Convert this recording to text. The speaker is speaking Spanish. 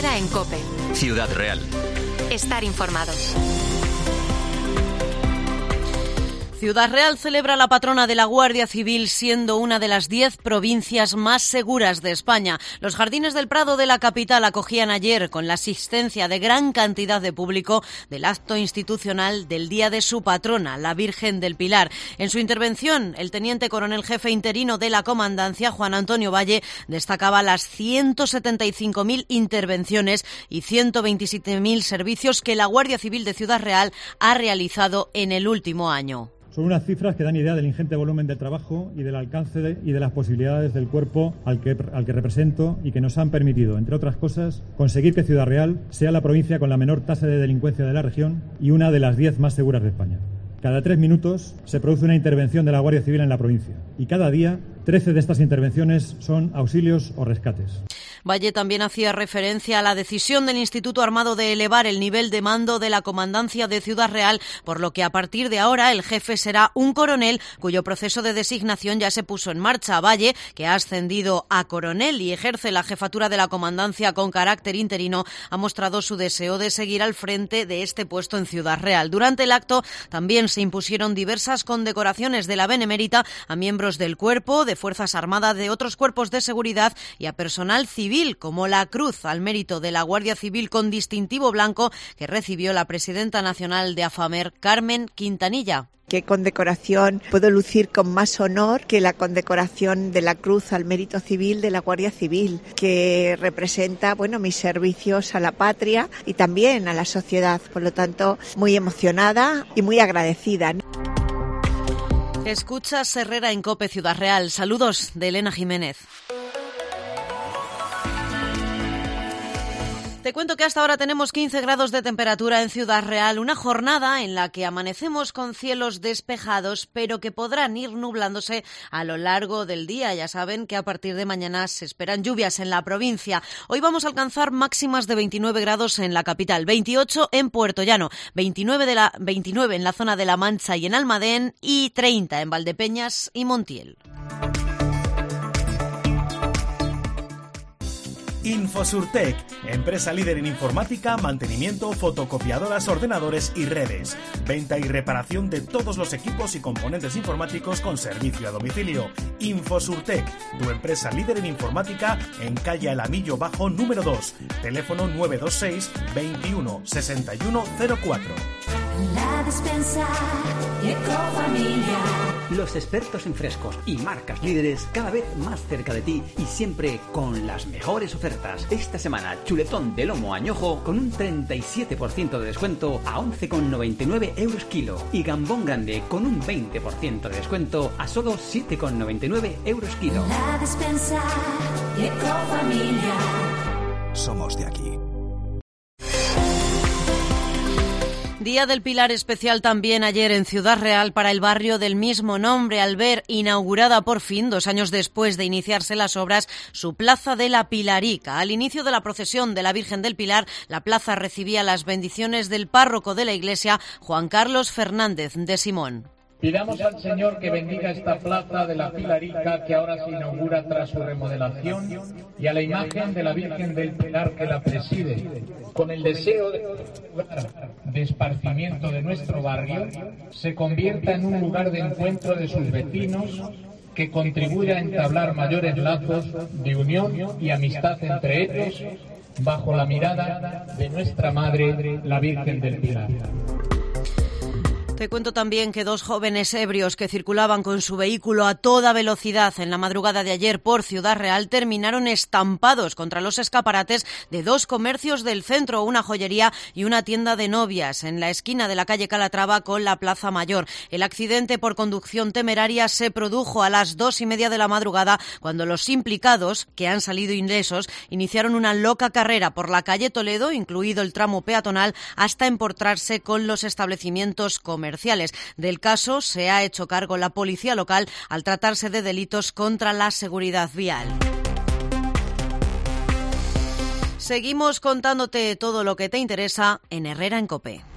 Herrera en COPE. Ciudad Real. Estar informado. Ciudad Real celebra la patrona de la Guardia Civil, siendo una de las 10 provincias más seguras de España. Los jardines del Prado de la capital acogían ayer, con la asistencia de gran cantidad de público, del acto institucional del día de su patrona, la Virgen del Pilar. En su intervención, el teniente coronel jefe interino de la Comandancia, Juan Antonio Valle, destacaba las 175.000 intervenciones y 127.000 servicios que la Guardia Civil de Ciudad Real ha realizado en el último año. Son unas cifras que dan idea del ingente volumen del trabajo y del alcance y de las posibilidades del cuerpo al que represento, y que nos han permitido, entre otras cosas, conseguir que Ciudad Real sea la provincia con la menor tasa de delincuencia de la región y una de las 10 más seguras de España. Cada 3 minutos se produce una intervención de la Guardia Civil en la provincia, y cada día 13 de estas intervenciones son auxilios o rescates. Valle también hacía referencia a la decisión del Instituto Armado de elevar el nivel de mando de la Comandancia de Ciudad Real, por lo que a partir de ahora el jefe será un coronel, cuyo proceso de designación ya se puso en marcha. Valle, que ha ascendido a coronel y ejerce la jefatura de la Comandancia con carácter interino, ha mostrado su deseo de seguir al frente de este puesto en Ciudad Real. Durante el acto también se impusieron diversas condecoraciones de la Benemérita a miembros del cuerpo, de Fuerzas Armadas, de otros cuerpos de seguridad y a personal civil, como la Cruz al Mérito de la Guardia Civil con distintivo blanco que recibió la presidenta nacional de AFAMER, Carmen Quintanilla. ¿Qué condecoración puedo lucir con más honor que la condecoración de la Cruz al Mérito Civil de la Guardia Civil, que representa, mis servicios a la patria y también a la sociedad? Por lo tanto, muy emocionada y muy agradecida. Escuchas Herrera en COPE Ciudad Real. Saludos de Elena Jiménez. Te cuento que hasta ahora tenemos 15 grados de temperatura en Ciudad Real, una jornada en la que amanecemos con cielos despejados, pero que podrán ir nublándose a lo largo del día. Ya saben que a partir de mañana se esperan lluvias en la provincia. Hoy vamos a alcanzar máximas de 29 grados en la capital, 28 en Puerto Llano, 29 en la zona de La Mancha y en Almadén y 30 en Valdepeñas y Montiel. Infosurtec, empresa líder en informática, mantenimiento, fotocopiadoras, ordenadores y redes. Venta y reparación de todos los equipos y componentes informáticos con servicio a domicilio. Infosurtec, tu empresa líder en informática en calle Alamillo Bajo número 2. Teléfono 926 21 61 04. La despensa Ecofamilia. Los expertos en frescos y marcas líderes cada vez más cerca de ti y siempre con las mejores ofertas. Esta semana, chuletón de lomo añojo con un 37% de descuento a 11,99 euros kilo. Y gambón grande con un 20% de descuento a solo 7,99 euros kilo. La despensa Ecofamilia. Somos de aquí. Día del Pilar especial también ayer en Ciudad Real para el barrio del mismo nombre, al ver inaugurada por fin, 2 años después de iniciarse las obras, su Plaza de la Pilarica. Al inicio de la procesión de la Virgen del Pilar, la plaza recibía las bendiciones del párroco de la iglesia, Juan Carlos Fernández de Simón. Pidamos al Señor que bendiga esta plaza de la Pilarica que ahora se inaugura tras su remodelación y a la imagen de la Virgen del Pilar que la preside, con el deseo de esparcimiento de nuestro barrio, se convierta en un lugar de encuentro de sus vecinos que contribuya a entablar mayores lazos de unión y amistad entre ellos bajo la mirada de nuestra Madre, la Virgen del Pilar. Te cuento también que 2 jóvenes ebrios que circulaban con su vehículo a toda velocidad en la madrugada de ayer por Ciudad Real terminaron estampados contra los escaparates de 2 comercios del centro, una joyería y una tienda de novias, en la esquina de la calle Calatrava con la Plaza Mayor. El accidente por conducción temeraria se produjo a las 2:30 de la madrugada, cuando los implicados, que han salido ilesos, iniciaron una loca carrera por la calle Toledo, incluido el tramo peatonal, hasta empotrarse con los establecimientos comerciales. Del caso se ha hecho cargo la policía local al tratarse de delitos contra la seguridad vial. Seguimos contándote todo lo que te interesa en Herrera en COPE.